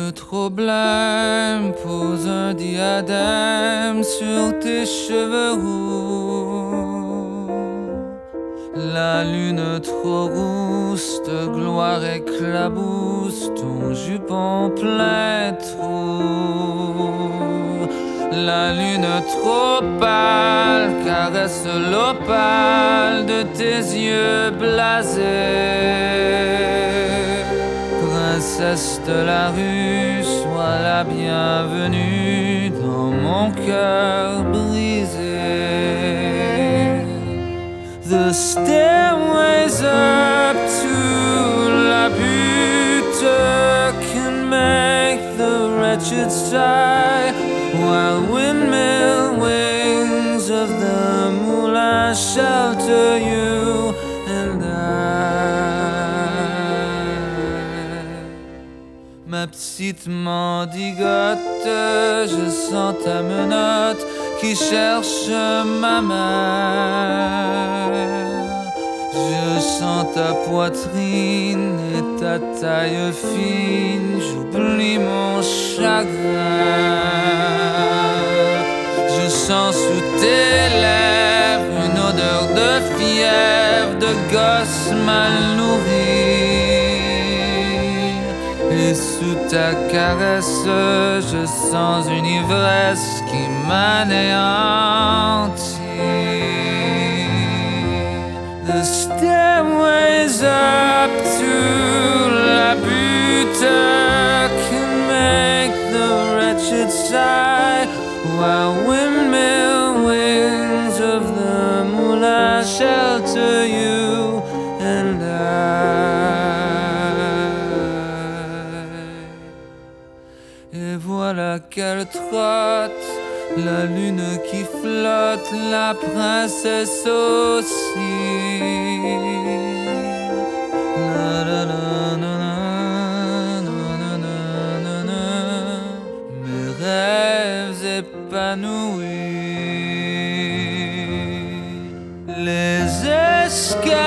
lune trop blême pose un diadème sur tes cheveux roux. La lune trop rousse de gloire éclabousse ton jupon plein de trous. La lune trop pâle caresse l'opale de tes yeux blasés. Princesse de la rue, sois la bienvenue dans mon cœur brisé. The stairways up to la butte can make the wretched sigh, while windmill wings of the moulin shelter you and I. Ma petite mendigote, je sens ta menotte qui cherche ma mère. Je sens ta poitrine et ta taille fine, j'oublie mon chagrin. Je sens sous tes lèvres une odeur de fièvre, de gosse mal nourri. Et sous ta caresse, je sens une ivresse qui m'anéantit. The stairways up to la butte can make the wretched sigh, while windmill wings of the moulin shelter you and I. Et voilà qu'elle trotte, la lune qui flotte, la princesse aussi. Mes rêves épanouis, les escaliers